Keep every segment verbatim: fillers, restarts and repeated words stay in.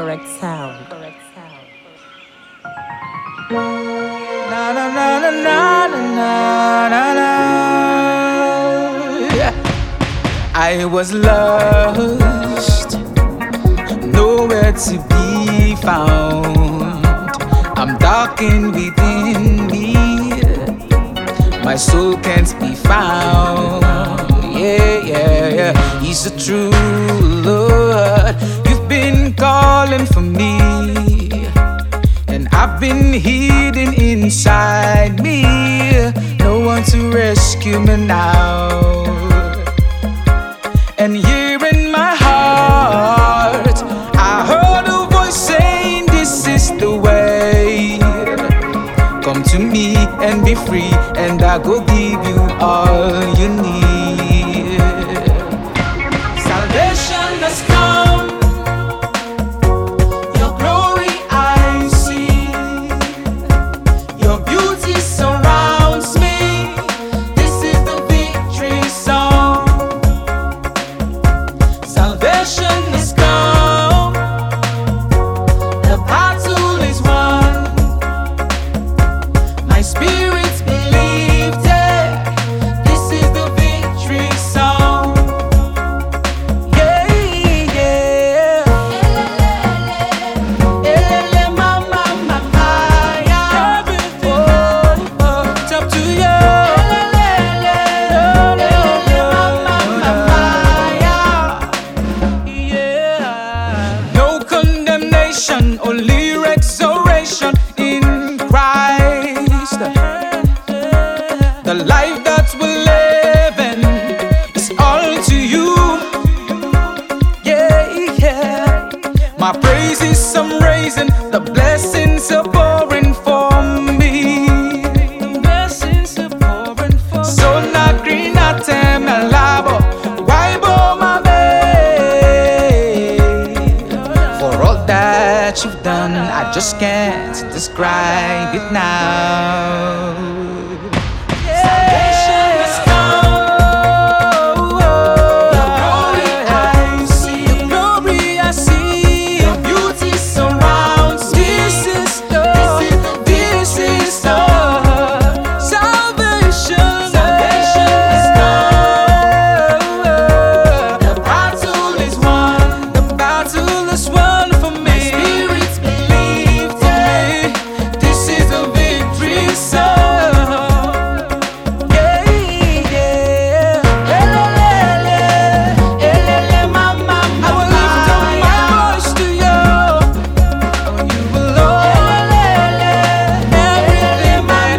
correct sound. Correct sound. Na na na na na na na na. I was lost, nowhere to be found. I'm darkened within me, my soul can't be found. Yeah, yeah, yeah. He's a true Lord. You've been calling for me, and I've been hidden inside me. No one to rescue me now. And here in my heart, I heard a voice saying, this is the way. Come to me and be free, and I go give you all you need. Salvation has come, your glory I see, your beauty surrounds me. This is the victory song. Salvation has come, the battle is won. My spirit believed it. This is the victory song. Yeah, yeah. Elele mama mama ya. Oh, oh, it's up to you. Elele mama mama ya. Yeah. No condemnation, only restoration in Christ. The life that we're living is all to you. Yeah, yeah. My praises I'm raising, the blessings are pouring for me. The blessings are pouring for me. So na green at them a labo, why bo my babe? For all that you've done, I just can't describe it now. Salvation has come, your glory I see, your glory I see, your beauty surrounds me. This is the, this is the salvation. Salvation has come, the battle is won, the battle is won for me. My spirit believed it. This is the victory song. Yeah, yeah. Elele, elele, mama, I will lift up my voice to you. Oh, you alone. Everything mine,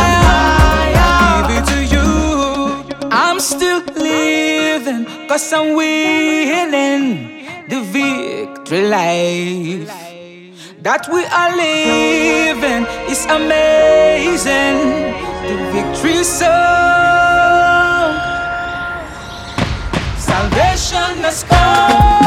I give it to you. I'm still living, cause I'm winning the victory life. That we are living is amazing. The victory song. Salvation has come.